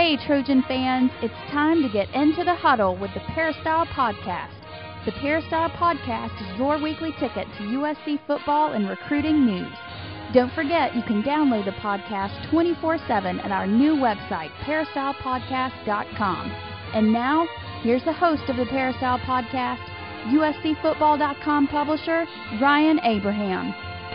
Hey, Trojan fans, it's time to get into the huddle with the Peristyle Podcast. The Peristyle Podcast is your weekly ticket to USC football and recruiting news. Don't forget, you can download the podcast 24/7 at our new website, peristylepodcast.com. And now, here's the host of the Peristyle Podcast, USCfootball.com publisher, Ryan Abraham.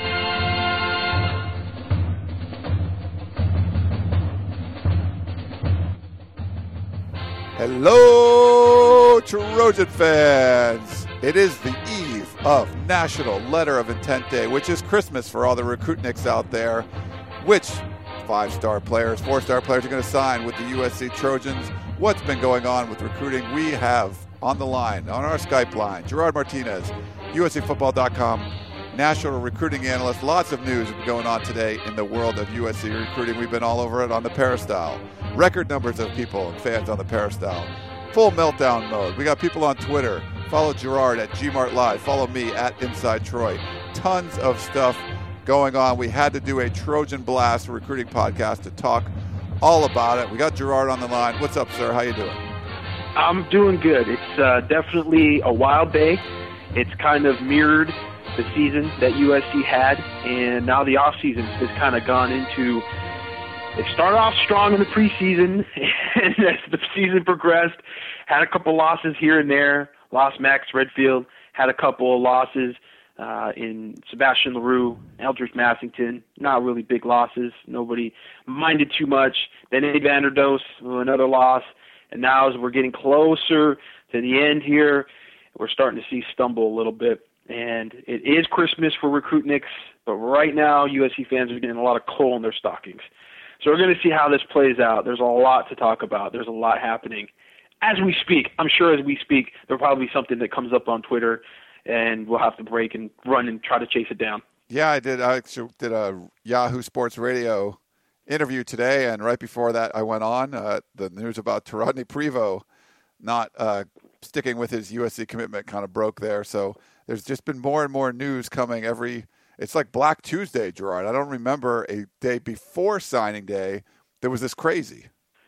Hello, Trojan fans! It is the eve of National Letter of Intent Day, which is Christmas for all the recruitniks out there. Which 5-star players, 4-star players are going to sign with the USC Trojans? What's been going on with recruiting? We have on the line, on our Skype line, Gerard Martinez, USCfootball.com, national recruiting analyst. Lots of news going on today in the world of USC recruiting. We've been all over it on the Peristyle. Record numbers of people and fans on the Peristyle. Full meltdown mode. We got people on Twitter. Follow Gerard at GMartLive. Follow me at Inside Troy. Tons of stuff going on. We had to do a Trojan Blast recruiting podcast to talk all about it. We got Gerard on the line. What's up, sir? How you doing? I'm doing good. It's definitely a wild day. It's kind of mirrored the season that USC had, and now the offseason has kind of gone into. They started off strong in the preseason, and as the season progressed, had a couple losses here and there. Lost Max Redfield, had a couple of losses in Sebastian LaRue, Eldridge Massington. Not really big losses. Nobody minded too much. Then Eddie Vanderdoes, another loss. And now as we're getting closer to the end here, we're starting to see stumble a little bit. And it is Christmas for recruitniks, but right now USC fans are getting a lot of coal in their stockings. So we're going to see how this plays out. There's a lot to talk about. There's a lot happening. As we speak, I'm sure as we speak, there'll probably be something that comes up on Twitter, and we'll have to break and run and try to chase it down. Yeah, I did. I actually did a Yahoo Sports Radio interview today, and right before that I went on the news about Rodney Prevost not sticking with his USC commitment kind of broke there. So there's just been more and more news coming it's like Black Tuesday, Gerard. I don't remember a day before signing day that was this crazy.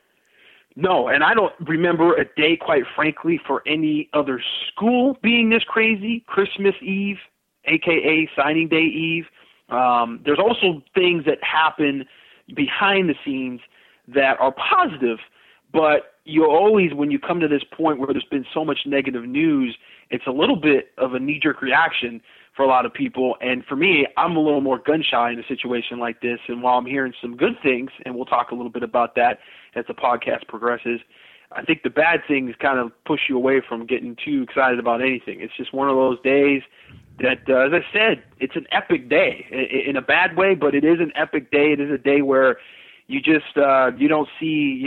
No, and I don't remember a day, quite frankly, for any other school being this crazy. Christmas Eve, a.k.a. signing day eve. There's also things that happen behind the scenes that are positive, but you always, when you come to this point where there's been so much negative news, it's a little bit of a knee-jerk reaction for a lot of people. And for me, I'm a little more gun-shy in a situation like this. And while I'm hearing some good things, and we'll talk a little bit about that as the podcast progresses, I think the bad things kind of push you away from getting too excited about anything. It's just one of those days that, as I said, it's an epic day in a bad way, but it is an epic day. It is a day where you just you don't see,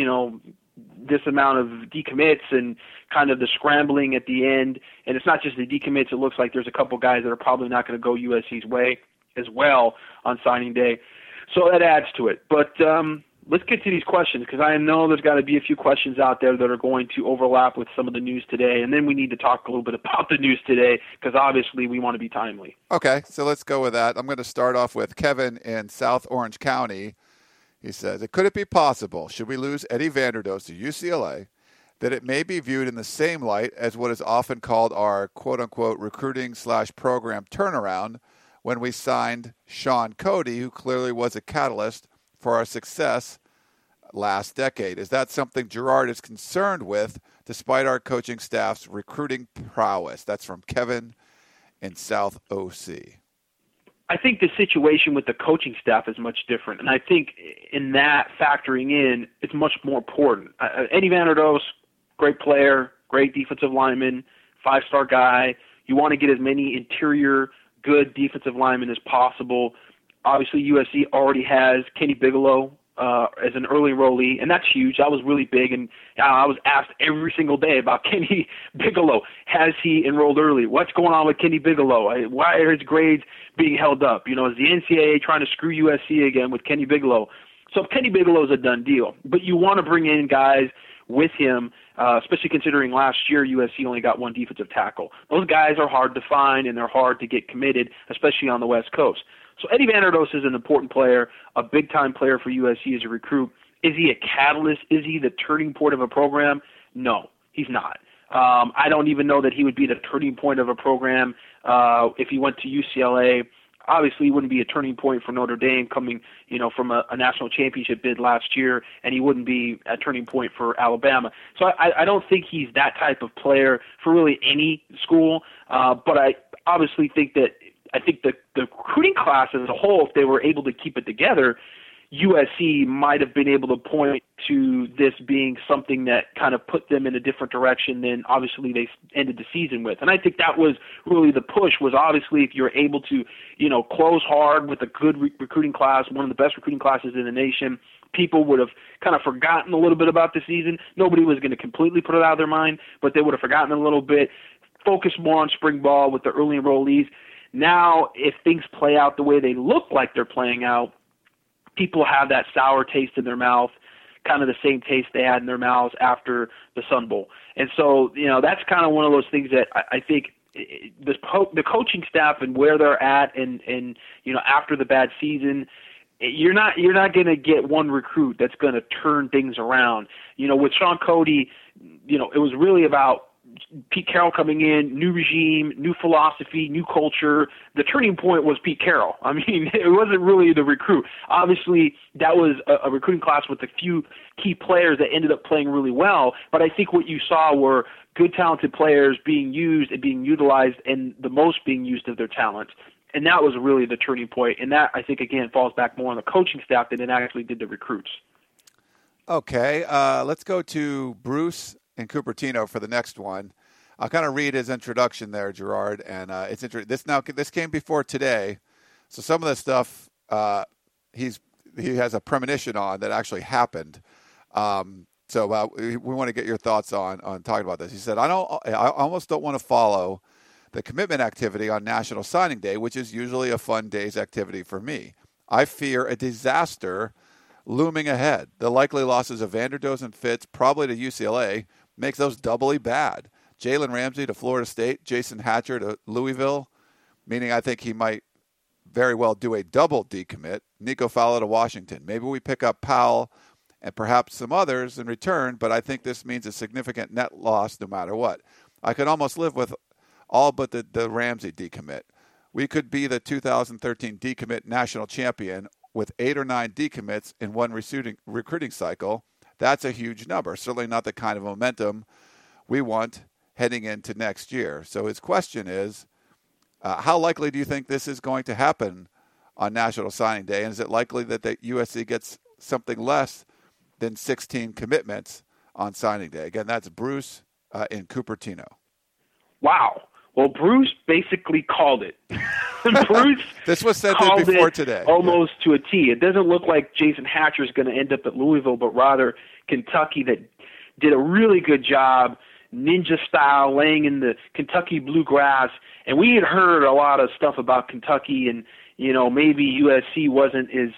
this amount of decommits and kind of the scrambling at the end. And it's not just the decommits. It looks like there's a couple guys that are probably not going to go USC's way as well on signing day. So that adds to it. But let's get to these questions, because I know there's got to be a few questions out there that are going to overlap with some of the news today. And then we need to talk a little bit about the news today, because obviously we want to be timely. Okay, so let's go with that. I'm going to start off with Kevin in South Orange County. He says, could it be possible, should we lose Eddie Vanderdoes to UCLA, that it may be viewed in the same light as what is often called our quote-unquote recruiting/program turnaround when we signed Sean Cody, who clearly was a catalyst for our success last decade? Is that something Gerard is concerned with despite our coaching staff's recruiting prowess? That's from Kevin in South OC. I think the situation with the coaching staff is much different, and I think in that factoring in, it's much more important. Eddie Vanderdoes, great player, great defensive lineman, 5-star guy. You want to get as many interior, good defensive linemen as possible. Obviously, USC already has Kenny Bigelow as an early enrollee, and that's huge. That was really big, and I was asked every single day about Kenny Bigelow. Has he enrolled early? What's going on with Kenny Bigelow? Why are his grades being held up? Is the NCAA trying to screw USC again with Kenny Bigelow? So Kenny Bigelow is a done deal, but you want to bring in guys with him, especially considering last year USC only got one defensive tackle. Those guys are hard to find, and they're hard to get committed, especially on the West Coast. So Eddie Vanderdoes is an important player, a big-time player for USC as a recruit, Is he a catalyst? Is he the turning point of a program? No, he's not. I don't even know that he would be the turning point of a program if he went to UCLA. Obviously, he wouldn't be a turning point for Notre Dame coming, from a national championship bid last year, and he wouldn't be a turning point for Alabama. So I don't think he's that type of player for really any school. But I obviously think that the recruiting class as a whole, if they were able to keep it together, USC might have been able to point to this being something that kind of put them in a different direction than obviously they ended the season with. And I think that was really the push, was obviously if you're able to, close hard with a good recruiting class, one of the best recruiting classes in the nation, people would have kind of forgotten a little bit about the season. Nobody was going to completely put it out of their mind, but they would have forgotten a little bit, focus more on spring ball with the early enrollees. Now, if things play out the way they look like they're playing out, people have that sour taste in their mouth, kind of the same taste they had in their mouths after the Sun Bowl. And so, that's kind of one of those things that I think the coaching staff and where they're at and after the bad season, you're not going to get one recruit that's going to turn things around. With Sean Cody, it was really about Pete Carroll coming in, new regime, new philosophy, new culture. The turning point was Pete Carroll. I mean, it wasn't really the recruit. Obviously, that was a recruiting class with a few key players that ended up playing really well. But I think what you saw were good, talented players being used and being utilized, and the most being used of their talents. And that was really the turning point. And that, I think, again, falls back more on the coaching staff than it actually did the recruits. Okay, let's go to Bruce in Cupertino for the next one. I'll kind of read his introduction there, Gerard, and it's interesting. This came before today, so some of the stuff he has a premonition on that actually happened. So we want to get your thoughts on talking about this. He said, I almost don't want to follow the commitment activity on National Signing Day, which is usually a fun day's activity for me. I fear a disaster looming ahead. The likely losses of Vanderdoes and Fitz, probably to UCLA, makes those doubly bad. Jalen Ramsey to Florida State, Jason Hatcher to Louisville, meaning I think he might very well do a double decommit. Nico Fowler to Washington. Maybe we pick up Powell and perhaps some others in return, but I think this means a significant net loss no matter what. I could almost live with all but the Ramsey decommit. We could be the 2013 decommit national champion with 8 or 9 decommits in one recruiting cycle. That's a huge number, certainly not the kind of momentum we want heading into next year. So his question is, how likely do you think this is going to happen on National Signing Day? And is it likely that the USC gets something less than 16 commitments on signing day? Again, that's Bruce in Cupertino. Wow. Well, Bruce basically called it. Bruce this was sent in before today. Almost to a T. It doesn't look like Jason Hatcher is going to end up at Louisville, but rather Kentucky, that did a really good job, ninja style, laying in the Kentucky bluegrass. And we had heard a lot of stuff about Kentucky, and maybe USC wasn't as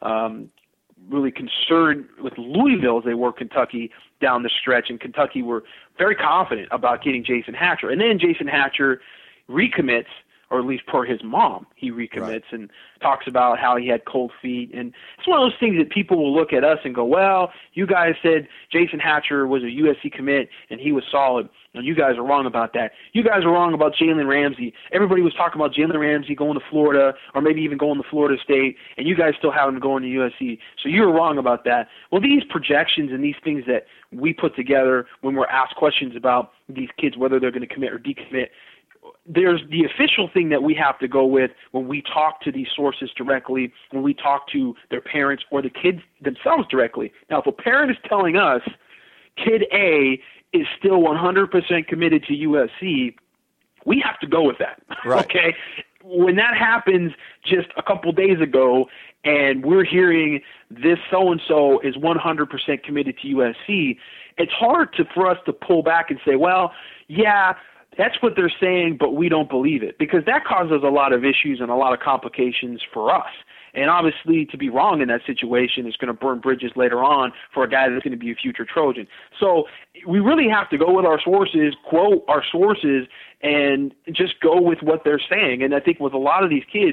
really concerned with Louisville as they were Kentucky down the stretch, and Kentucky were very confident about getting Jason Hatcher. And then Jason Hatcher recommits, or at least per his mom, he recommits, right, and talks about how he had cold feet. And it's one of those things that people will look at us and go, well, you guys said Jason Hatcher was a USC commit and he was solid. No, you guys are wrong about that. You guys are wrong about Jalen Ramsey. Everybody was talking about Jalen Ramsey going to Florida or maybe even going to Florida State, and you guys still have him going to USC. So you were wrong about that. Well, these projections and these things that we put together when we're asked questions about these kids, whether they're going to commit or decommit, there's the official thing that we have to go with when we talk to these sources directly, when we talk to their parents or the kids themselves directly. Now, if a parent is telling us kid A is still 100% committed to USC, we have to go with that. Right. Okay? When that happens just a couple days ago and we're hearing this so-and-so is 100% committed to USC, it's hard for us to pull back and say, well, yeah, that's what they're saying, but we don't believe it, because that causes a lot of issues and a lot of complications for us. And obviously, to be wrong in that situation is going to burn bridges later on for a guy that's going to be a future Trojan. So we really have to go with our sources, quote our sources, and just go with what they're saying. And I think with a lot of these kids,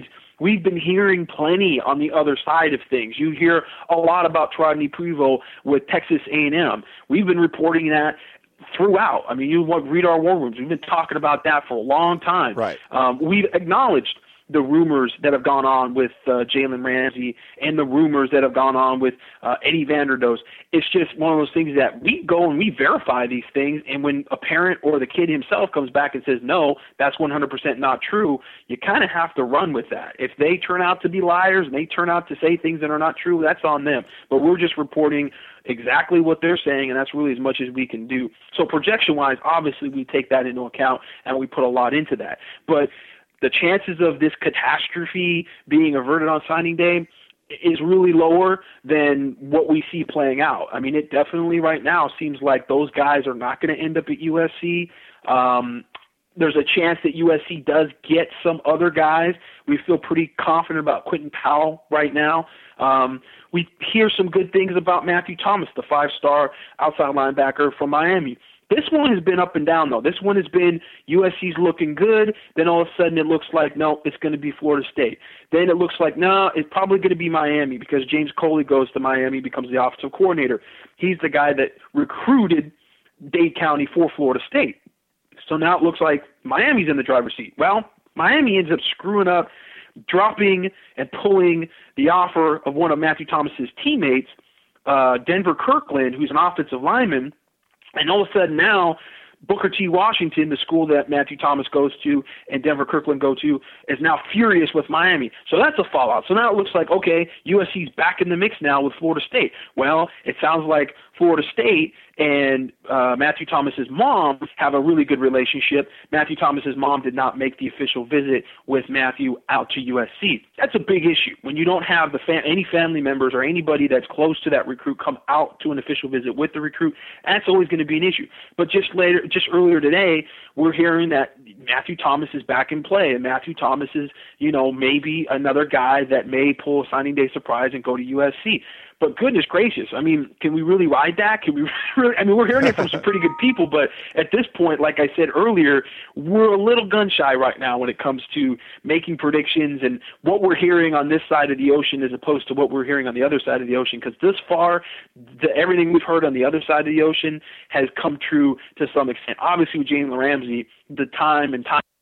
we've been hearing plenty on the other side of things. You hear a lot about Rodney Prevost with Texas A&M. We've been reporting that throughout. I mean, you read our war rooms. We've been talking about that for a long time. Right. We've acknowledged the rumors that have gone on with Jalen Ramsey and the rumors that have gone on with Eddie Vanderdoes. It's just one of those things that we go and we verify these things, and when a parent or the kid himself comes back and says, no, that's 100% not true, you kind of have to run with that. If they turn out to be liars and they turn out to say things that are not true, that's on them. But we're just reporting exactly what they're saying, and that's really as much as we can do. So projection-wise, obviously we take that into account, and we put a lot into that. But the chances of this catastrophe being averted on signing day is really lower than what we see playing out. I mean, it definitely right now seems like those guys are not going to end up at USC. There's a chance that USC does get some other guys. We feel pretty confident about Quentin Powell right now. We hear some good things about Matthew Thomas, the 5-star outside linebacker from Miami. This one has been up and down, though. This one has been USC's looking good. Then all of a sudden it looks like, no, it's going to be Florida State. Then it looks like, no, it's probably going to be Miami because James Coley goes to Miami, becomes the offensive coordinator. He's the guy that recruited Dade County for Florida State. So now it looks like Miami's in the driver's seat. Well, Miami ends up screwing up, dropping and pulling the offer of one of Matthew Thomas's teammates, Denver Kirkland, who's an offensive lineman. And all of a sudden now, Booker T. Washington, the school that Matthew Thomas goes to and Denver Kirkland go to, is now furious with Miami. So that's a fallout. So now it looks like, okay, USC's back in the mix now with Florida State. Well, it sounds like Florida State and Matthew Thomas's mom have a really good relationship. Matthew Thomas's mom did not make the official visit with Matthew out to USC. That's a big issue. When you don't have any family members or anybody that's close to that recruit come out to an official visit with the recruit, that's always going to be an issue. But just earlier today, we're hearing that Matthew Thomas is back in play, and Matthew Thomas is, maybe another guy that may pull a signing day surprise and go to USC. But goodness gracious, I mean, can we really ride that? Can we really? I mean, we're hearing it from some pretty good people, but at this point, like I said earlier, we're a little gun shy right now when it comes to making predictions and what we're hearing on this side of the ocean as opposed to what we're hearing on the other side of the ocean. Because this far, everything we've heard on the other side of the ocean has come true to some extent. Obviously, with Jalen Ramsey, the time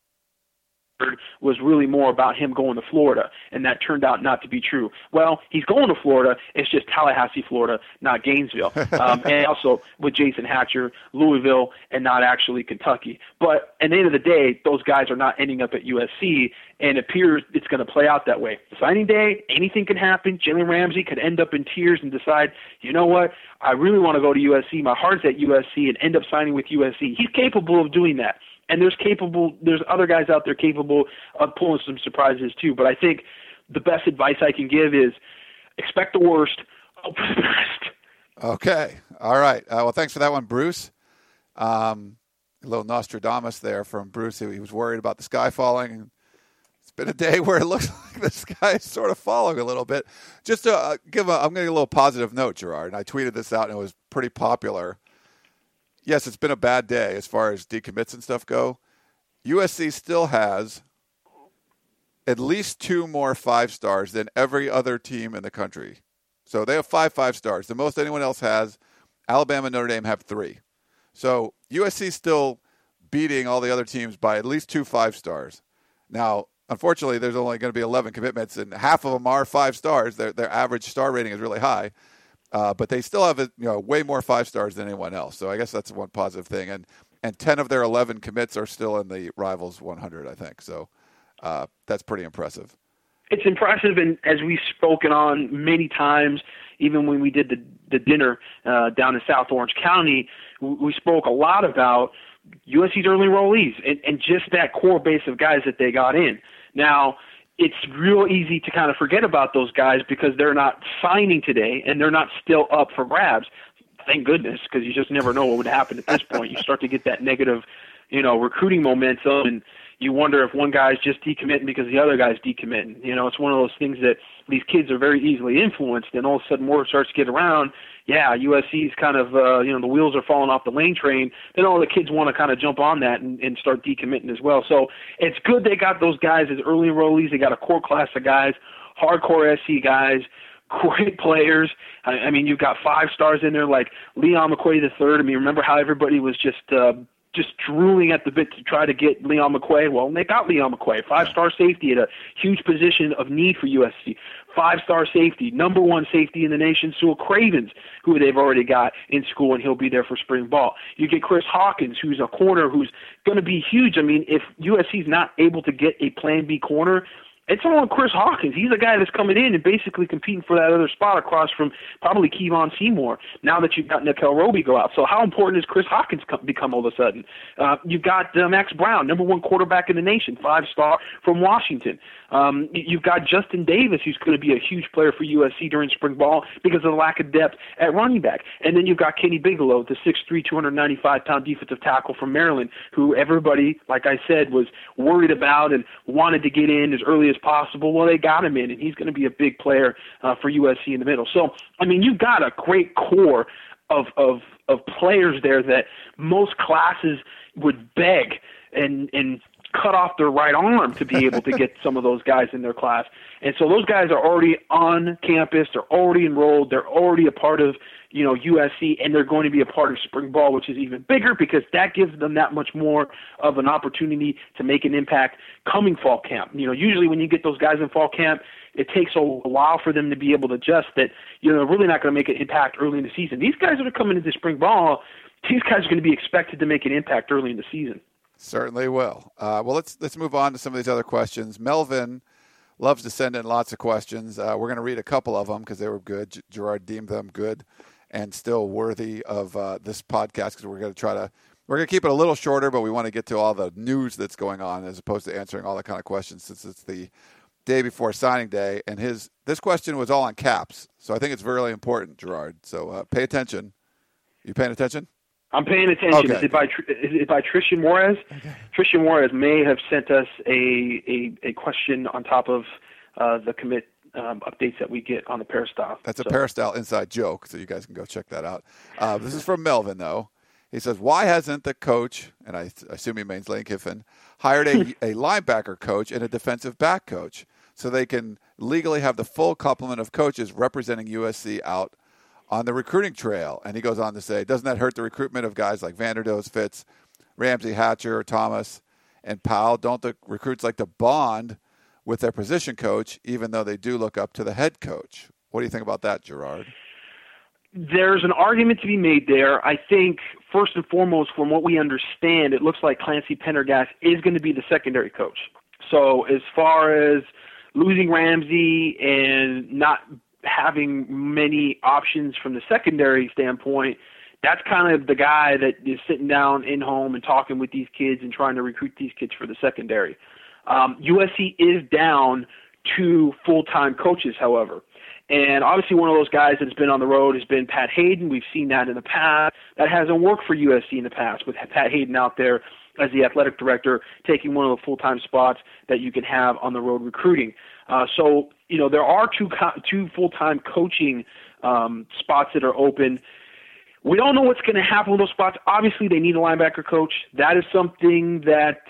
was really more about him going to Florida, and that turned out not to be true. Well, he's going to Florida. It's just Tallahassee, Florida, not Gainesville. And also with Jason Hatcher, Louisville, and not actually Kentucky. But at the end of the day, those guys are not ending up at USC, and it appears it's going to play out that way. Signing day, anything can happen. Jalen Ramsey could end up in tears and decide, you know what, I really want to go to USC. My heart's at USC, and end up signing with USC. He's capable of doing that. And there's other guys out there capable of pulling some surprises too. But I think the best advice I can give is expect the worst, hope for the best. Okay. All right. Well, thanks for that one, Bruce. A little Nostradamus there from Bruce. He was worried about the sky falling. It's been a day where it looks like the sky is sort of falling a little bit. Just to I'm going to give a little positive note, Gerard. And I tweeted this out, and it was pretty popular. Yes, it's been a bad day as far as decommits and stuff go. USC still has at least 2 more 5-stars than every other team in the country. So they have 5 5-stars. The most anyone else has. Alabama and Notre Dame have 3. So USC still beating all the other teams by at least 2 5-stars. Now, unfortunately, there's only going to be 11 commitments, and half of them are 5 stars. Their average star rating is really high. But they still have way more 5-stars than anyone else. So I guess that's one positive thing. And 10 of their 11 commits are still in the Rivals 100, I think. So that's pretty impressive. It's impressive, and as we've spoken on many times, even when we did the dinner down in South Orange County, we spoke a lot about USC's early enrollees and just that core base of guys that they got in. Now, it's real easy to kind of forget about those guys because they're not signing today and they're not still up for grabs. Thank goodness, because you just never know what would happen at this point. You start to get that negative, recruiting momentum, and you wonder if one guy's just decommitting because the other guy's decommitting. It's one of those things that these kids are very easily influenced, and all of a sudden word starts to get around. Yeah, USC's kind of, the wheels are falling off the lane train. Then all the kids want to kind of jump on that and start decommitting as well. So it's good they got those guys as early enrollees. They got a core class of guys, hardcore SC guys, great players. I mean, you've got 5 stars in there like Leon McQuay III. I mean, remember how everybody was just drooling at the bit to try to get Leon McQuay? Well, they got Leon McQuay, 5-star safety at a huge position of need for USC. 5-star safety, number 1 safety in the nation, Sewell Cravens, who they've already got in school, and he'll be there for spring ball. You get Chris Hawkins, who's a corner who's going to be huge. I mean, if USC's not able to get a plan B corner, it's all on Chris Hawkins. He's a guy that's coming in and basically competing for that other spot across from probably Kevon Seymour now that you've got Nickel Roby go out. So how important has Chris Hawkins become all of a sudden? You've got Max Brown, number 1 quarterback in the nation, 5-star from Washington. You've got Justin Davis, who's going to be a huge player for USC during spring ball because of the lack of depth at running back. And then you've got Kenny Bigelow, the 6'3", 295-pound defensive tackle from Maryland, who everybody, like I said, was worried about and wanted to get in as early as possible. Well, they got him in, and he's going to be a big player for USC in the middle. So, I mean, you've got a great core of players there that most classes would beg and cut off their right arm to be able to get some of those guys in their class. And so those guys are already on campus, they're already enrolled, they're already a part of, USC, and they're going to be a part of spring ball, which is even bigger because that gives them that much more of an opportunity to make an impact coming fall camp. Usually when you get those guys in fall camp, it takes a while for them to be able to adjust that, they're really not going to make an impact early in the season. These guys that are coming into spring ball, these guys are going to be expected to make an impact early in the season. Certainly will. Well, let's move on to some of these other questions. Melvin loves to send in lots of questions. We're going to read a couple of them because they were good. Gerard deemed them good and still worthy of this podcast because we're going to keep it a little shorter, but we want to get to all the news that's going on as opposed to answering all the kind of questions since it's the day before signing day. And this question was all on caps, so I think it's really important, Gerard. So pay attention. You paying attention? I'm paying attention. Okay. Is it by Trishan Juarez? Okay. Trishan Juarez may have sent us a question on top of the commit updates that we get on the Peristyle. That's a Peristyle inside joke, so you guys can go check that out. This is from Melvin, though. He says, why hasn't the coach, and I assume he means Lane Kiffin, hired a linebacker coach and a defensive back coach so they can legally have the full complement of coaches representing USC out on the recruiting trail? And he goes on to say, doesn't that hurt the recruitment of guys like Vanderdoes, Fitz, Ramsey, Hatcher, Thomas, and Powell? Don't the recruits like to bond with their position coach, even though they do look up to the head coach? What do you think about that, Gerard? There's an argument to be made there. I think, first and foremost, from what we understand, it looks like Clancy Pendergast is going to be the secondary coach. So as far as losing Ramsey and not having many options from the secondary standpoint, that's kind of the guy that is sitting down in home and talking with these kids and trying to recruit these kids for the secondary. USC is down 2 full-time coaches, however. And obviously one of those guys that's been on the road has been Pat Hayden. We've seen that in the past. That hasn't worked for USC in the past with Pat Hayden out there as the athletic director taking one of the full-time spots that you can have on the road recruiting. So there are two full-time coaching spots that are open. We don't know what's going to happen with those spots. Obviously, they need a linebacker coach. That is something that,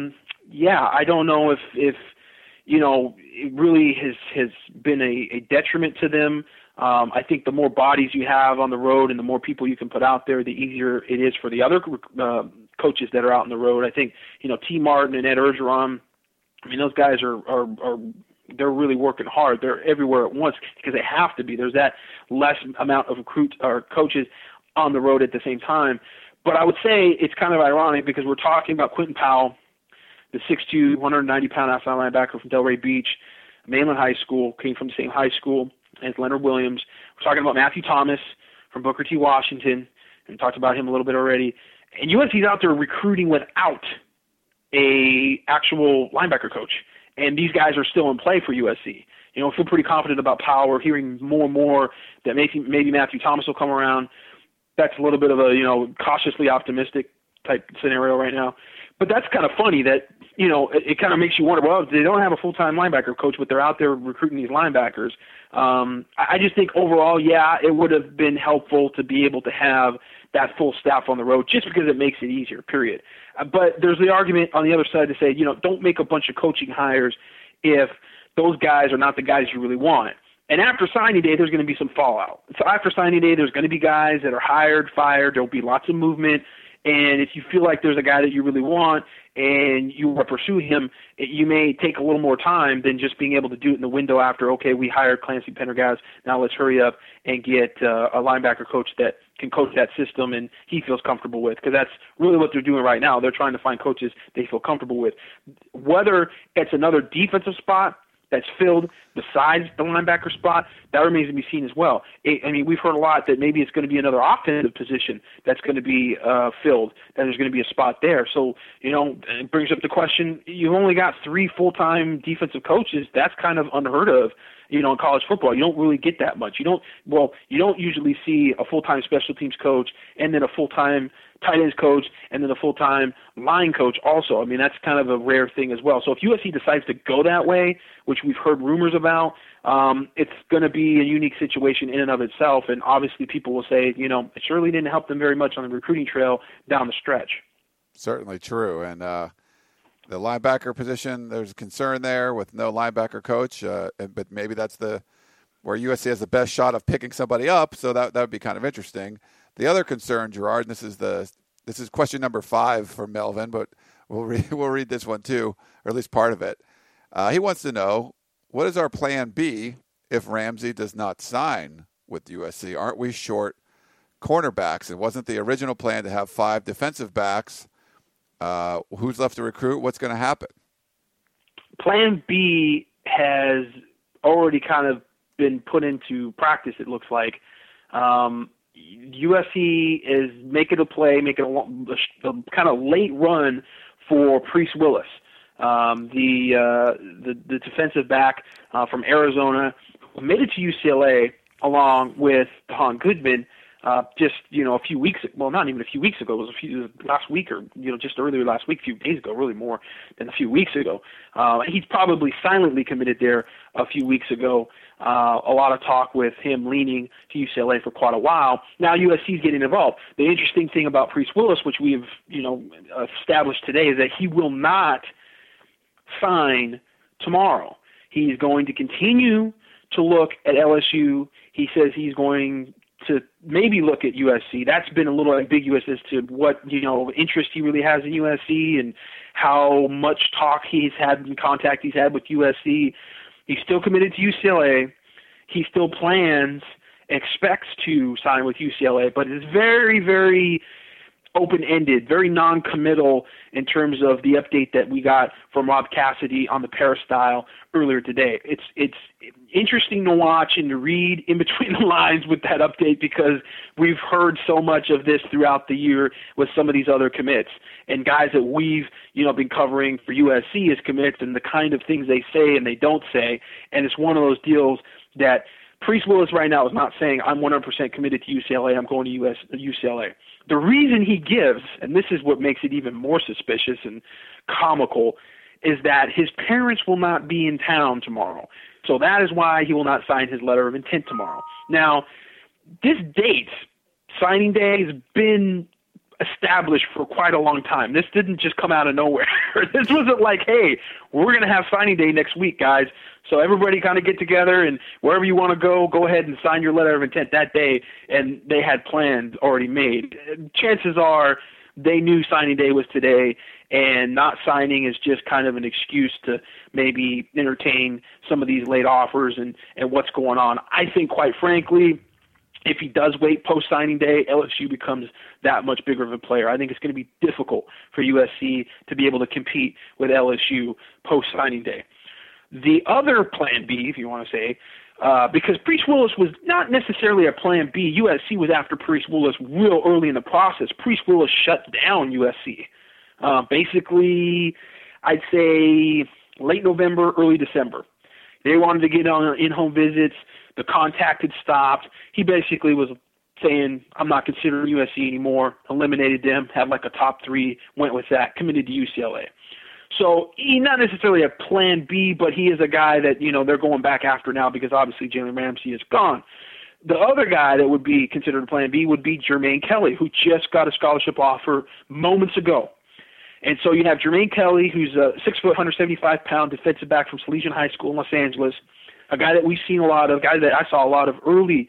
I don't know if it really has been a detriment to them. I think the more bodies you have on the road and the more people you can put out there, the easier it is for the other coaches that are out on the road. I think, T. Martin and Ed Ergeron, those guys they're really working hard. They're everywhere at once because they have to be. There's that less amount of recruits or coaches on the road at the same time. But I would say it's kind of ironic because we're talking about Quentin Powell, the 6'2", 190-pound outside linebacker from Delray Beach, Mainland High School, came from the same high school as Leonard Williams. We're talking about Matthew Thomas from Booker T. Washington, and we talked about him a little bit already. And USC's out there recruiting without a actual linebacker coach. And these guys are still in play for USC. I feel pretty confident about Powell. We're hearing more and more that maybe Matthew Thomas will come around. That's a little bit of a, cautiously optimistic type scenario right now. But that's kind of funny that, it kind of makes you wonder, well, they don't have a full-time linebacker coach, but they're out there recruiting these linebackers. I just think overall, it would have been helpful to be able to have that full staff on the road just because it makes it easier, period. But there's the argument on the other side to say, don't make a bunch of coaching hires if those guys are not the guys you really want. And after signing day, there's going to be some fallout. So after signing day, there's going to be guys that are hired, fired. There'll be lots of movement. And if you feel like there's a guy that you really want and you want to pursue him, you may take a little more time than just being able to do it in the window after, okay, we hired Clancy Pendergast, now let's hurry up and get a linebacker coach that can coach that system and he feels comfortable with, because that's really what they're doing right now. They're trying to find coaches they feel comfortable with. Whether it's another defensive spot that's filled besides the linebacker spot, that remains to be seen as well. We've heard a lot that maybe it's going to be another offensive position that's going to be filled, that there's going to be a spot there. So, it brings up the question, you've only got 3 full-time defensive coaches. That's kind of unheard of, in college football. You don't really get that much. You don't usually see a full-time special teams coach and then a full-time tight ends coach and then a full-time line coach also. That's kind of a rare thing as well. So if USC decides to go that way, which we've heard rumors about, it's going to be a unique situation in and of itself. And obviously people will say, it surely didn't help them very much on the recruiting trail down the stretch. Certainly true. And the linebacker position, there's a concern there with no linebacker coach, but maybe that's where USC has the best shot of picking somebody up, so that would be kind of interesting. The other concern, Gerard, and this is question number 5 for Melvin, but we'll read this one too, or at least part of it. He wants to know, what is our plan B if Ramsey does not sign with USC? Aren't we short cornerbacks? It wasn't the original plan to have 5 defensive backs. Who's left to recruit? What's going to happen? Plan B has already kind of been put into practice, it looks like. USC is making a kind of late run for Priest Willis, the defensive back from Arizona, who made it to UCLA along with Don Goodman just a few weeks, well, not even a few weeks ago. It was last week, or just earlier last week, a few days ago, really more than a few weeks ago. He's probably silently committed there a few weeks ago. A lot of talk with him leaning to UCLA for quite a while. Now USC is getting involved. The interesting thing about Priest Willis, which we've established today, is that he will not sign tomorrow. He's going to continue to look at LSU. He says he's going to maybe look at USC. That's been a little ambiguous as to what, interest he really has in USC and how much talk he's had and contact he's had with USC. He's still committed to UCLA. He still expects to sign with UCLA, but it's very, very open-ended, very non-committal in terms of the update that we got from Rob Cassidy on the Peristyle earlier today. It's interesting to watch and to read in between the lines with that update, because we've heard so much of this throughout the year with some of these other commits and guys that we've been covering for USC as commits and the kind of things they say and they don't say. And it's one of those deals that Priest Willis right now is not saying, I'm 100% committed to UCLA, I'm going to UCLA. The reason he gives, and this is what makes it even more suspicious and comical, is that his parents will not be in town tomorrow. So that is why he will not sign his letter of intent tomorrow. Now, this date, signing day, has been established for quite a long time. This didn't just come out of nowhere. This wasn't like, hey, we're going to have signing day next week, guys. So everybody kind of get together, and wherever you want to go ahead and sign your letter of intent that day. And they had plans already made. Chances are they knew signing day was today, and not signing is just kind of an excuse to maybe entertain some of these late offers and what's going on. I think, quite frankly, if he does wait post-signing day, LSU becomes that much bigger of a player. I think it's going to be difficult for USC to be able to compete with LSU post-signing day. The other plan B, if you want to say, because Priest Willis was not necessarily a plan B. USC was after Priest Willis real early in the process. Priest Willis shut down USC. Basically, I'd say late November, early December. They wanted to get on in-home visits. The contact had stopped. He basically was saying, I'm not considering USC anymore, eliminated them, had like a top 3, went with that, committed to UCLA. So he's not necessarily a plan B, but he is a guy that, they're going back after now because obviously Jalen Ramsey is gone. The other guy that would be considered a plan B would be Jermaine Kelly, who just got a scholarship offer moments ago. And so you have Jermaine Kelly, who's a 6 foot, 175-pound defensive back from Salesian High School in Los Angeles, a guy that we've seen a lot of, a guy that I saw a lot of early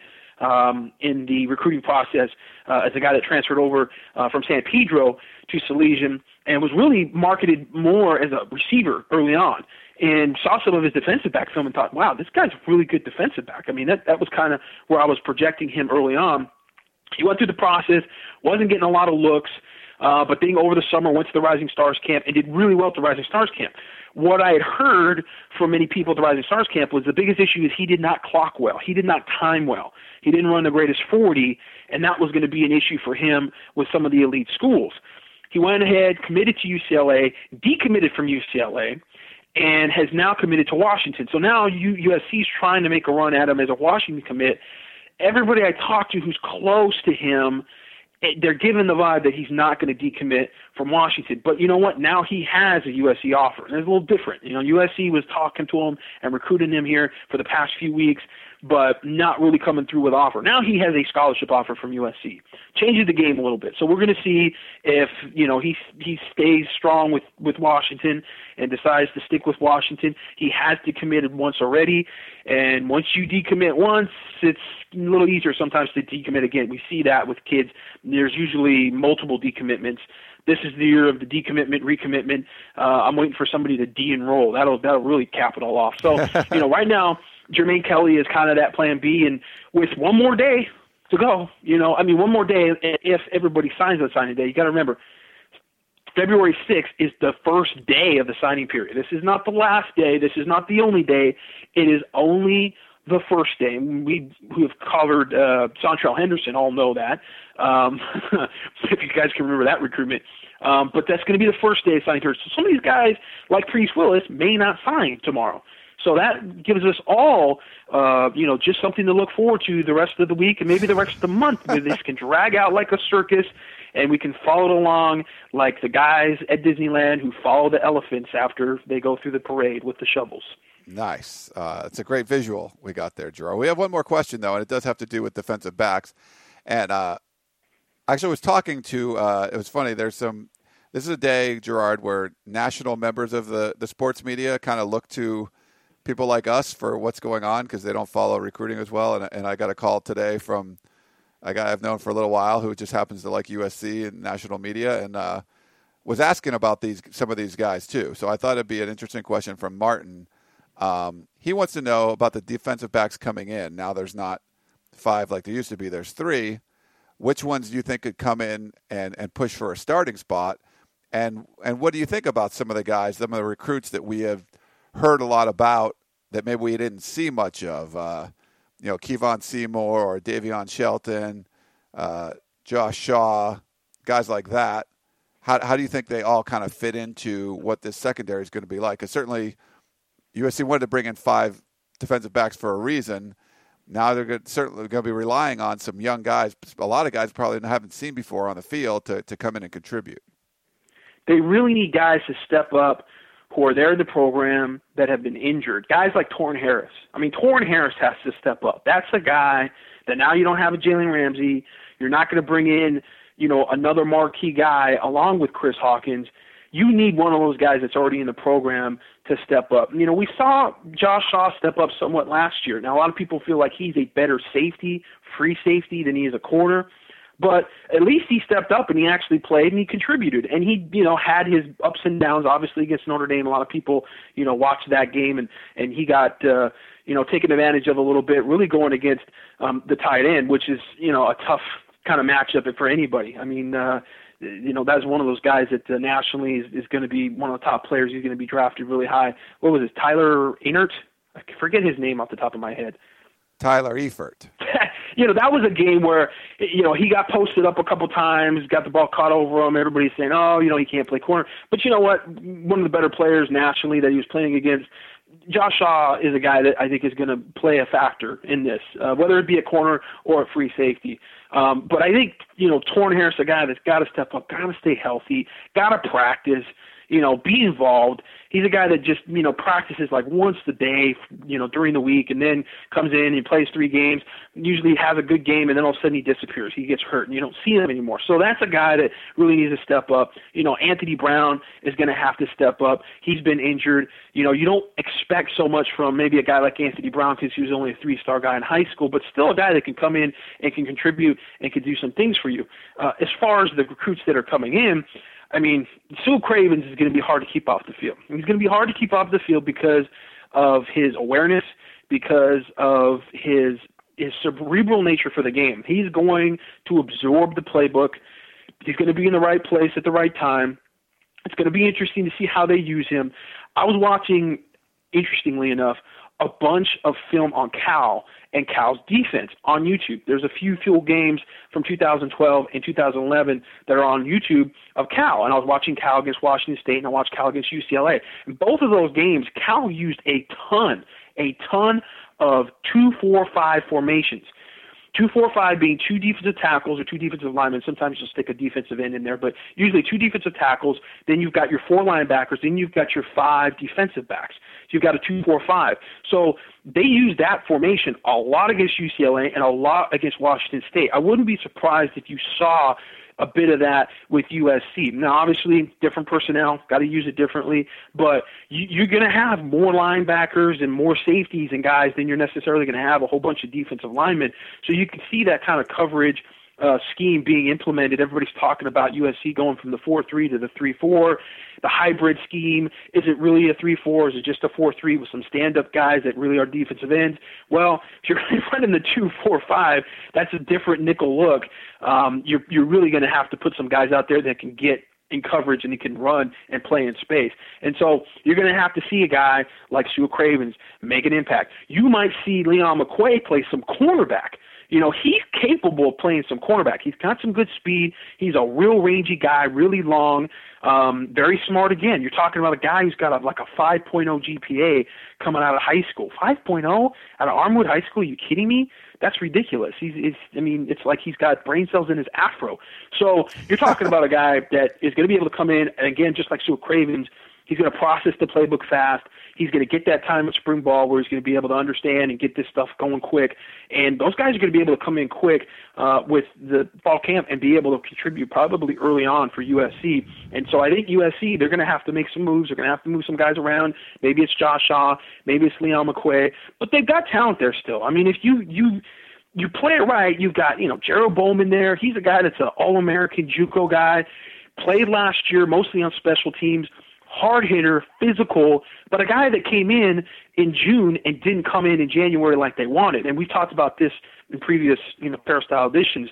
in the recruiting process as a guy that transferred over from San Pedro to Salesian and was really marketed more as a receiver early on. And saw some of his defensive back film and thought, wow, this guy's a really good defensive back. I mean, that was kind of where I was projecting him early on. He went through the process, wasn't getting a lot of looks, but then over the summer went to the Rising Stars camp and did really well at the Rising Stars camp. What I had heard from many people at the Rising Stars camp was the biggest issue is he did not clock well. He did not time well. He didn't run the greatest 40, and that was going to be an issue for him with some of the elite schools. He went ahead, committed to UCLA, decommitted from UCLA, and has now committed to Washington. So now USC's trying to make a run at him as a Washington commit. Everybody I talk to who's close to him, they're given the vibe that he's not going to decommit from Washington. But you know what? Now he has a USC offer. And it's a little different. USC was talking to him and recruiting him here for the past few weeks, but not really coming through with offer. Now he has a scholarship offer from USC. Changes the game a little bit. So we're going to see if, he stays strong with Washington and decides to stick with Washington. He has decommitted once already, and once you decommit once, it's a little easier sometimes to decommit again. We see that with kids. There's usually multiple decommitments. This is the year of the decommitment, recommitment. I'm waiting for somebody to de-enroll. That'll really cap it all off. So, right now, Jermaine Kelly is kind of that plan B, and with one more day to go, one more day, if everybody signs on signing day, you got to remember, February 6th is the first day of the signing period. This is not the last day. This is not the only day. It is only the first day. We who have covered Sontrell Henderson all know that. If you guys can remember that recruitment. But that's going to be the first day of signing period. So some of these guys, like Priest Willis, may not sign tomorrow. So that gives us all, just something to look forward to the rest of the week and maybe the rest of the month where this can drag out like a circus and we can follow it along like the guys at Disneyland who follow the elephants after they go through the parade with the shovels. Nice. It's a great visual we got there, Gerard. We have one more question, though, and it does have to do with defensive backs. And actually, I was talking to it was funny. This is a day, Gerard, where national members of the sports media kind of look to people like us for what's going on because they don't follow recruiting as well. And I got a call today from a guy I've known for a little while who just happens to like USC and national media and was asking about some of these guys, too. So I thought it'd be an interesting question from Martin. He wants to know about the defensive backs coming in. Now there's not 5 like there used to be. There's 3. Which ones do you think could come in and push for a starting spot? And what do you think about some of the guys, some of the recruits that we have heard a lot about that maybe we didn't see much of? Kevon Seymour or Davion Shelton, Josh Shaw, guys like that. How do you think they all kind of fit into what this secondary is going to be like? Because certainly USC wanted to bring in 5 defensive backs for a reason. Now they're certainly going to be relying on some young guys, a lot of guys probably haven't seen before on the field to come in and contribute. They really need guys to step up who are there in the program that have been injured. Guys like Torrin Harris. I mean, Torrin Harris has to step up. That's a guy that now you don't have a Jalen Ramsey. You're not going to bring in, another marquee guy along with Chris Hawkins. You need one of those guys that's already in the program to step up. We saw Josh Shaw step up somewhat last year. Now, a lot of people feel like he's a better safety, free safety, than he is a corner. But at least he stepped up and he actually played and he contributed. And he, had his ups and downs, obviously, against Notre Dame. A lot of people, watched that game and he got, taken advantage of a little bit, really going against the tight end, which is, a tough kind of matchup for anybody. I mean, that's one of those guys that nationally is going to be one of the top players. He's going to be drafted really high. What was it, Tyler Einert? I forget his name off the top of my head. Tyler Eifert. That was a game where, he got posted up a couple times, got the ball caught over him. Everybody's saying, he can't play corner. But you know what? One of the better players nationally that he was playing against, Josh Shaw, is a guy that I think is going to play a factor in this, whether it be a corner or a free safety. But I think, Torrin Harris, a guy that's got to step up, got to stay healthy, got to practice. be involved. He's a guy that just, practices like once a day, during the week, and then comes in and plays 3 games, usually has a good game, and then all of a sudden he disappears. He gets hurt, and you don't see him anymore. So that's a guy that really needs to step up. Anthony Brown is going to have to step up. He's been injured. You don't expect so much from maybe a guy like Anthony Brown because he was only a 3-star guy in high school, but still a guy that can come in and can contribute and can do some things for you. As far as the recruits that are coming in, Sue Cravens is going to be hard to keep off the field. He's going to be hard to keep off the field because of his awareness, because of his cerebral nature for the game. He's going to absorb the playbook. He's going to be in the right place at the right time. It's going to be interesting to see how they use him. I was watching, interestingly enough, a bunch of film on Cal and Cal's defense on YouTube. There's a few field games from 2012 and 2011 that are on YouTube of Cal, and I was watching Cal against Washington State, and I watched Cal against UCLA. In both of those games, Cal used a ton of 2-4-5 formations. 2-4-5 being 2 defensive tackles or 2 defensive linemen. Sometimes you'll stick a defensive end in there, but usually 2 defensive tackles. Then you've got your 4 linebackers. Then you've got your 5 defensive backs. So you've got a 2-4-5. So they use that formation a lot against UCLA and a lot against Washington State. I wouldn't be surprised if you saw a bit of that with USC. Now, obviously, different personnel, got to use it differently, but you're going to have more linebackers and more safeties and guys than you're necessarily going to have a whole bunch of defensive linemen. So you can see that kind of coverage scheme being implemented. Everybody's talking about USC going from the 4-3 to the 3-4. The hybrid scheme, is it really a 3-4? Is it just a 4-3 with some stand-up guys that really are defensive ends? Well, if you're running the 2-4-5, that's a different nickel look. You're really going to have to put some guys out there that can get in coverage and he can run and play in space. And so you're going to have to see a guy like Sue Cravens make an impact. You might see Leon McQuay play some cornerback. He's capable of playing some cornerback. He's got some good speed. He's a real rangy guy, really long, very smart again. You're talking about a guy who's got like a 5.0 GPA coming out of high school. 5.0 out of Armwood High School? Are you kidding me? That's ridiculous. It's like he's got brain cells in his afro. So you're talking about a guy that is going to be able to come in, and again, just like Sue Cravens, he's going to process the playbook fast. He's going to get that time at spring ball where he's going to be able to understand and get this stuff going quick. And those guys are going to be able to come in quick with the fall camp and be able to contribute probably early on for USC. And so I think USC, they're going to have to make some moves. They're going to have to move some guys around. Maybe it's Josh Shaw. Maybe it's Leon McQuay. But they've got talent there still. If you play it right, you've got, Gerald Bowman there. He's a guy that's an All-American JUCO guy. Played last year mostly on special teams. Hard hitter, physical, but a guy that came in June and didn't come in January like they wanted. And we talked about this in previous, Peristyle editions.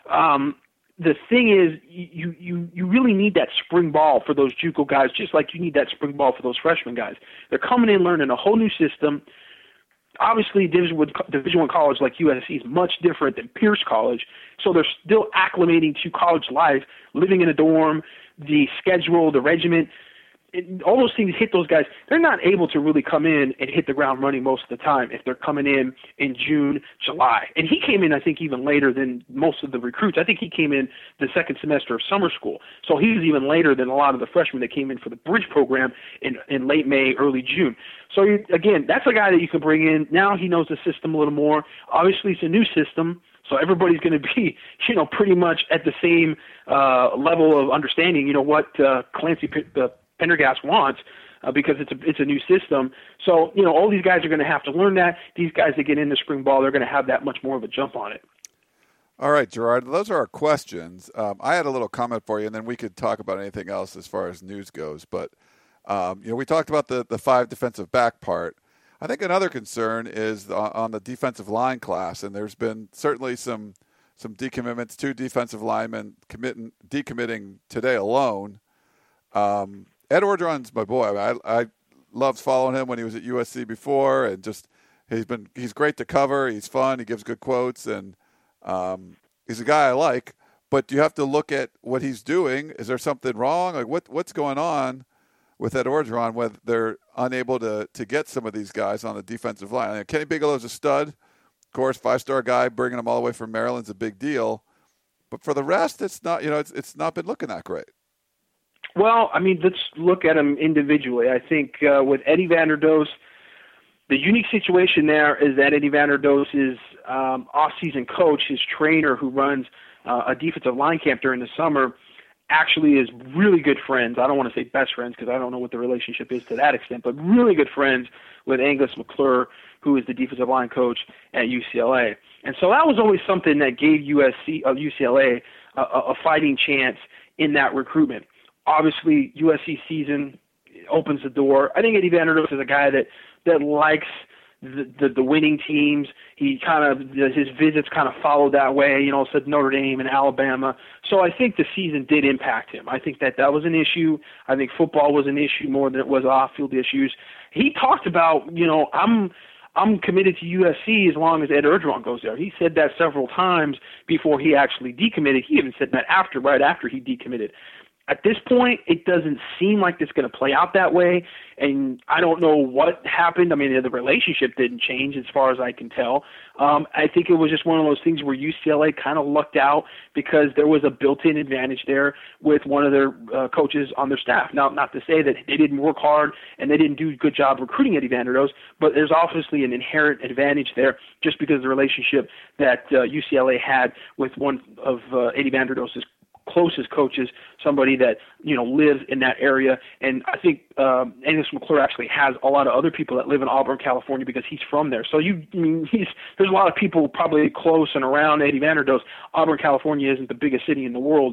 The thing is, you really need that spring ball for those JUCO guys, just like you need that spring ball for those freshman guys. They're coming in learning a whole new system. Obviously, Division I college like USC is much different than Pierce College, so they're still acclimating to college life, living in a dorm, the schedule, the regiment. All those things hit those guys. They're not able to really come in and hit the ground running most of the time if they're coming in June, July. And he came in, I think, even later than most of the recruits. I think he came in the second semester of summer school. So he was even later than a lot of the freshmen that came in for the bridge program in late May, early June. So, again, that's a guy that you can bring in. Now he knows the system a little more. Obviously, it's a new system. So everybody's going to be, pretty much at the same level of understanding, what Clancy Pendergast wants because it's a new system. So, all these guys are going to have to learn that. These guys that get into spring ball, they're going to have that much more of a jump on it. All right, Gerard, those are our questions. I had a little comment for you, and then we could talk about anything else as far as news goes. But, we talked about the 5 defensive back part. I think another concern is on the defensive line class, and there's been certainly some decommitments, 2 defensive linemen decommitting today alone. Ed Orgeron's my boy. I loved following him when he was at USC before, and just he's great to cover. He's fun. He gives good quotes, and he's a guy I like. But you have to look at what he's doing. Is there something wrong? Like what's going on with Ed Orgeron when they're unable to get some of these guys on the defensive line? Kenny Bigelow's a stud, of course, 5-star guy. Bringing him all the way from Maryland's a big deal. But for the rest, it's not. It's not been looking that great. Well, I mean, let's look at them individually. I think with Eddie Vanderdoes, the unique situation there is that Eddie Vanderdoes' off-season coach, his trainer who runs a defensive line camp during the summer, actually is really good friends. I don't want to say best friends because I don't know what the relationship is to that extent, but really good friends with Angus McClure, who is the defensive line coach at UCLA. And so that was always something that gave UCLA a fighting chance in that recruitment. Obviously, USC season opens the door. I think Eddie Vanderdoes is a guy that likes the winning teams. He kind of, his visits kind of followed that way, said Notre Dame and Alabama. So I think the season did impact him. I think that was an issue. I think football was an issue more than it was off-field issues. He talked about, I'm committed to USC as long as Ed Orgeron goes there. He said that several times before he actually decommitted. He even said that right after he decommitted. At this point, it doesn't seem like it's going to play out that way, and I don't know what happened. I mean, the relationship didn't change as far as I can tell. I think it was just one of those things where UCLA kind of lucked out because there was a built-in advantage there with one of their coaches on their staff. Now, not to say that they didn't work hard and they didn't do a good job recruiting Eddie Vanderdoes, but there's obviously an inherent advantage there just because of the relationship that UCLA had with one of Eddie Vanderdoes' closest coaches, somebody that lives in that area. And I think Angus McClure actually has a lot of other people that live in Auburn, California, because he's from there. So there's a lot of people probably close and around Eddie Vanderdoes. Auburn, California isn't the biggest city in the world.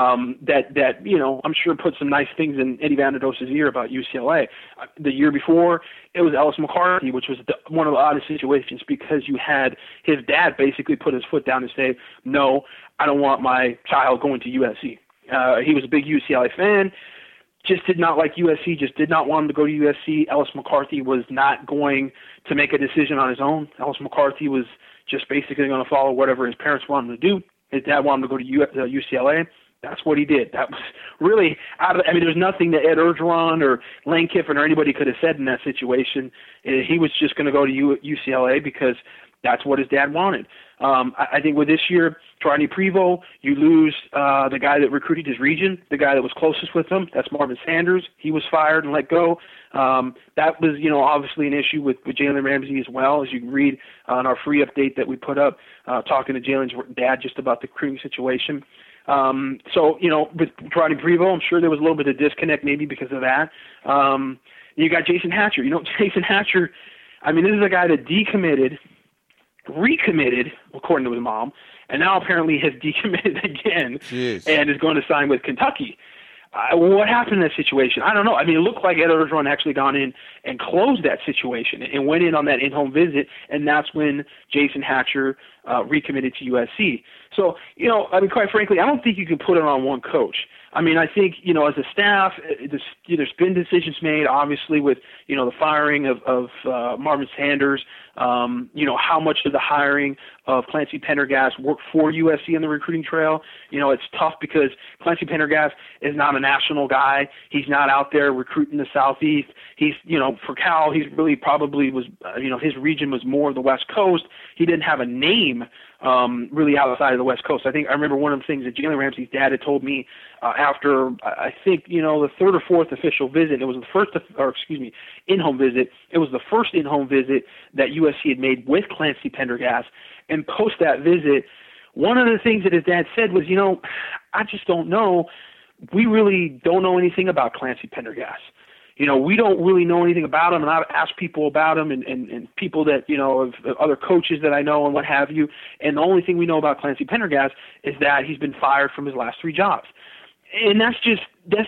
That I'm sure put some nice things in Eddie Vanderdoes' ear about UCLA. The year before, it was Ellis McCarthy, which was one of the oddest situations because you had his dad basically put his foot down and say, no, I don't want my child going to USC. He was a big UCLA fan, just did not like USC, just did not want him to go to USC. Ellis McCarthy was not going to make a decision on his own. Ellis McCarthy was just basically going to follow whatever his parents wanted him to do. His dad wanted him to go to UCLA. That's what he did. That was really there's nothing that Ed Orgeron or Lane Kiffin or anybody could have said in that situation. He was just going to go to UCLA because that's what his dad wanted. I think with this year, Tronny Prevost, you lose the guy that recruited his region, the guy that was closest with him. That's Marvin Sanders. He was fired and let go. That was, obviously an issue with Jalen Ramsey as well, as you can read on our free update that we put up, talking to Jalen's dad just about the recruiting situation. So, with Tronny Prevost, I'm sure there was a little bit of disconnect maybe because of that. You got Jason Hatcher. Jason Hatcher, this is a guy that decommitted, recommitted, according to his mom, and now apparently has decommitted again. Jeez. And is going to sign with Kentucky. What happened in that situation? I don't know. It looked like Ed Orgeron actually gone in and closed that situation and went in on that in-home visit, and that's when Jason Hatcher recommitted to USC. So, quite frankly, I don't think you can put it on one coach. I think, as a staff, there's been decisions made, obviously, with, the firing of Marvin Sanders, how much of the hiring of Clancy Pendergast worked for USC in the recruiting trail. It's tough because Clancy Pendergast is not a national guy. He's not out there recruiting the Southeast. He's, for Cal, he's really probably was, his region was more of the West Coast. He didn't have a name really outside of the West Coast. I remember one of the things that Jalen Ramsey's dad had told me after, I think, the third or fourth official visit. It was the first, in-home visit. It was the first in-home visit that USC had made with Clancy Pendergast. And post that visit, one of the things that his dad said was, I just don't know. We really don't know anything about Clancy Pendergast. We don't really know anything about him, and I've asked people about him and people that, of other coaches that I know and what have you, and the only thing we know about Clancy Pendergast is that he's been fired from his last 3 jobs. And that's just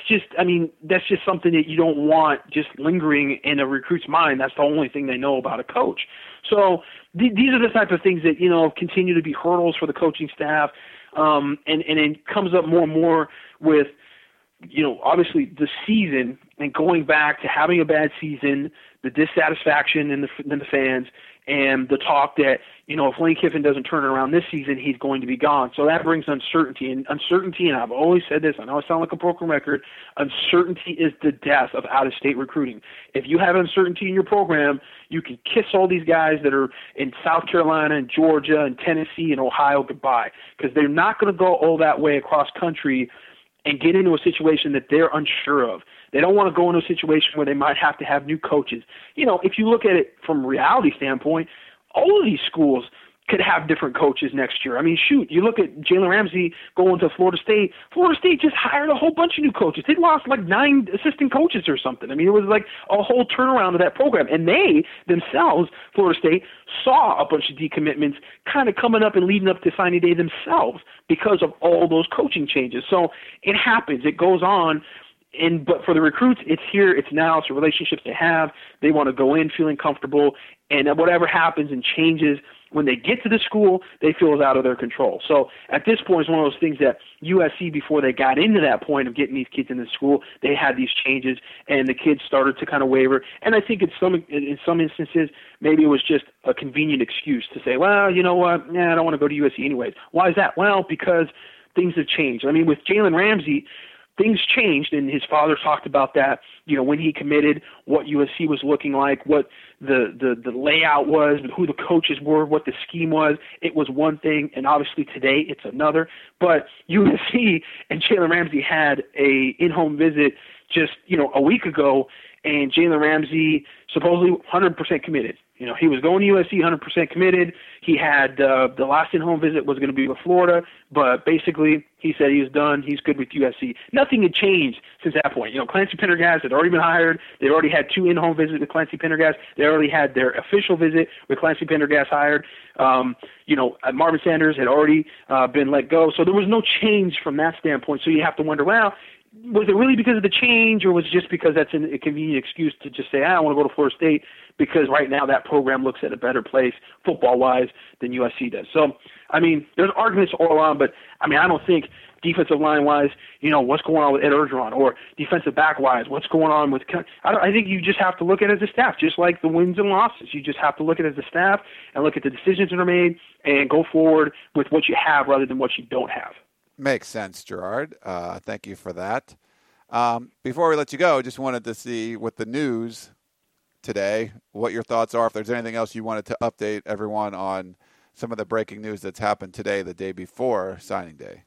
something that you don't want just lingering in a recruit's mind. That's the only thing they know about a coach. So these are the type of things that, continue to be hurdles for the coaching staff, and it comes up more and more with, obviously the season and going back to having a bad season, the dissatisfaction in the fans, and the talk that, if Lane Kiffin doesn't turn it around this season, he's going to be gone. So that brings uncertainty. And I've always said this, I know I sound like a broken record, uncertainty is the death of out-of-state recruiting. If you have uncertainty in your program, you can kiss all these guys that are in South Carolina and Georgia and Tennessee and Ohio goodbye, because they're not going to go all that way across country and get into a situation that they're unsure of. They don't want to go into a situation where they might have to have new coaches. If you look at it from a reality standpoint, all of these schools could have different coaches next year. I mean, shoot, you look at Jalen Ramsey going to Florida State. Florida State just hired a whole bunch of new coaches. They lost like 9 assistant coaches or something. I mean, it was like a whole turnaround of that program. And they themselves, Florida State, saw a bunch of decommitments kind of coming up and leading up to signing day themselves because of all those coaching changes. So it happens. It goes on. But for the recruits, it's here, it's now, it's the relationships they have. They want to go in feeling comfortable, and whatever happens and changes when they get to the school, they feel is out of their control. So at this point, it's one of those things that USC, before they got into that point of getting these kids into school, they had these changes, and the kids started to kind of waver. And I think in some instances, maybe it was just a convenient excuse to say, well, you know what, I don't want to go to USC anyways. Why is that? Well, because things have changed. I mean, with Jalen Ramsey, things changed, and his father talked about that, when he committed, what USC was looking like, what the layout was, who the coaches were, what the scheme was. It was one thing, and obviously today it's another. But USC and Jalen Ramsey had a in-home visit just, a week ago, and Jalen Ramsey supposedly 100% committed. He was going to USC 100% committed. He had the last in-home visit was going to be with Florida, but basically he said he was done. He's good with USC. Nothing had changed since that point. Clancy Pendergast had already been hired. They already had 2 in-home visits with Clancy Pendergast. They already had their official visit with Clancy Pendergast hired. Marvin Sanders had already been let go. So there was no change from that standpoint. So you have to wonder, well, was it really because of the change, or was it just because that's a convenient excuse to just say, I want to go to Florida State because right now that program looks at a better place football-wise than USC does? So, I mean, there's arguments all around, but, I don't think defensive line-wise, what's going on with Ed Orgeron, or defensive back-wise, what's going on with – I think you just have to look at it as a staff, just like the wins and losses. You just have to look at it as a staff and look at the decisions that are made and go forward with what you have rather than what you don't have. Makes sense, Gerard. Thank you for that. Before we let you go, just wanted to see with the news today, what your thoughts are. If there's anything else you wanted to update everyone on some of the breaking news that's happened today, the day before signing day.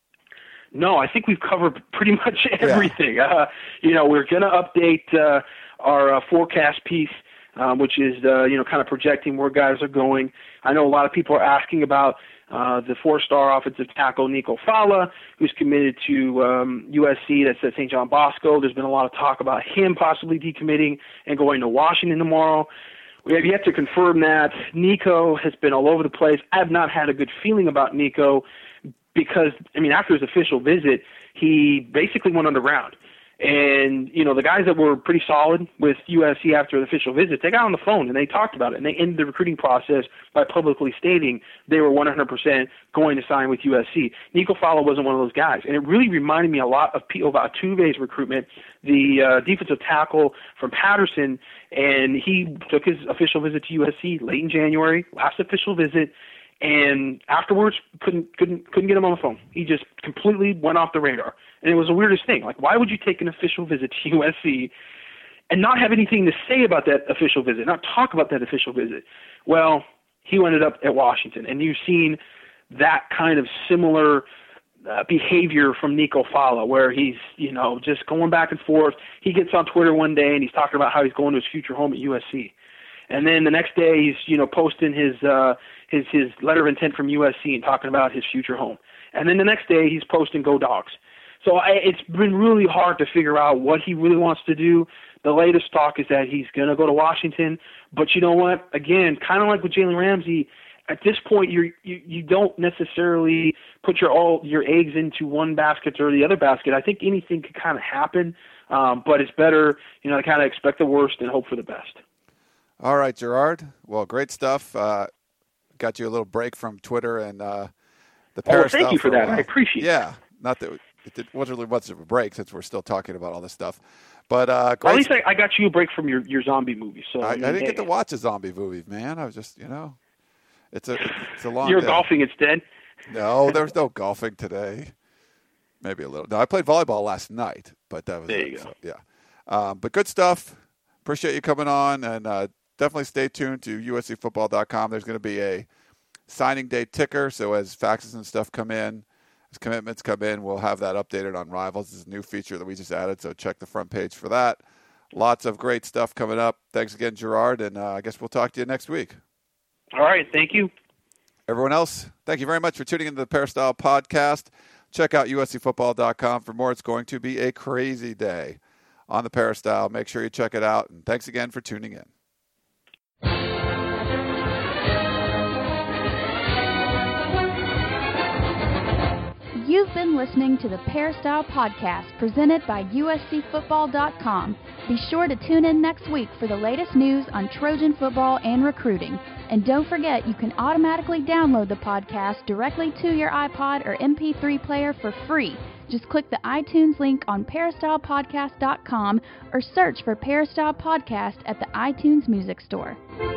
No, I think we've covered pretty much everything. Yeah. We're going to update our forecast piece, which is, kind of projecting where guys are going. I know a lot of people are asking about the 4-star offensive tackle Nico Fala, who's committed to USC. That's at St. John Bosco. There's been a lot of talk about him possibly decommitting and going to Washington tomorrow. We have yet to confirm that. Nico has been all over the place. I have not had a good feeling about Nico because, after his official visit, he basically went underground. And, the guys that were pretty solid with USC after the official visit, they got on the phone and they talked about it. And they ended the recruiting process by publicly stating they were 100% going to sign with USC. Nico Fala wasn't one of those guys. And it really reminded me a lot of Pio Altuve's recruitment, the defensive tackle from Patterson. And he took his official visit to USC late in January, last official visit. And afterwards, couldn't get him on the phone. He just completely went off the radar. And it was the weirdest thing. Like, why would you take an official visit to USC and not have anything to say about that official visit, not talk about that official visit? Well, he ended up at Washington. And you've seen that kind of similar behavior from Nico Fala, where he's, just going back and forth. He gets on Twitter one day and he's talking about how he's going to his future home at USC. And then the next day he's, posting his letter of intent from USC and talking about his future home. And then the next day he's posting Go Dogs. So it's been really hard to figure out what he really wants to do. The latest talk is that he's going to go to Washington. But you know what? Again, kind of like with Jalen Ramsey, at this point you don't necessarily put your eggs into one basket or the other basket. I think anything could kind of happen, but it's better, to kind of expect the worst and hope for the best. All right, Gerard. Well, great stuff. Got you a little break from Twitter and the Paris. Thank you for that. I appreciate it. Yeah, not that it wasn't really much of a break since we're still talking about all this stuff. But well, at least I got you a break from your zombie movie. So I didn't get to watch a zombie movie, man. I was just, it's a long. You're day. Golfing instead. No, there was no golfing today. Maybe a little. No, I played volleyball last night, but that was there. You go. So, yeah, but good stuff. Appreciate you coming on, and definitely stay tuned to USCFootball.com. There's going to be a signing day ticker, so as faxes and stuff come in, As commitments come in, we'll have that updated on Rivals. This is a new feature that we just added, so check the front page for that. Lots of great stuff coming up. Thanks again, Gerard, and I guess we'll talk to you next week. All right, thank you. Everyone else, thank you very much for tuning into the Peristyle Podcast. Check out uscfootball.com for more. It's going to be a crazy day on the Peristyle. Make sure you check it out, and thanks again for tuning in. You've been listening to the Peristyle Podcast presented by USCFootball.com. Be sure to tune in next week for the latest news on Trojan football and recruiting. And don't forget, you can automatically download the podcast directly to your iPod or MP3 player for free. Just click the iTunes link on peristylepodcast.com or search for Peristyle Podcast at the iTunes Music Store.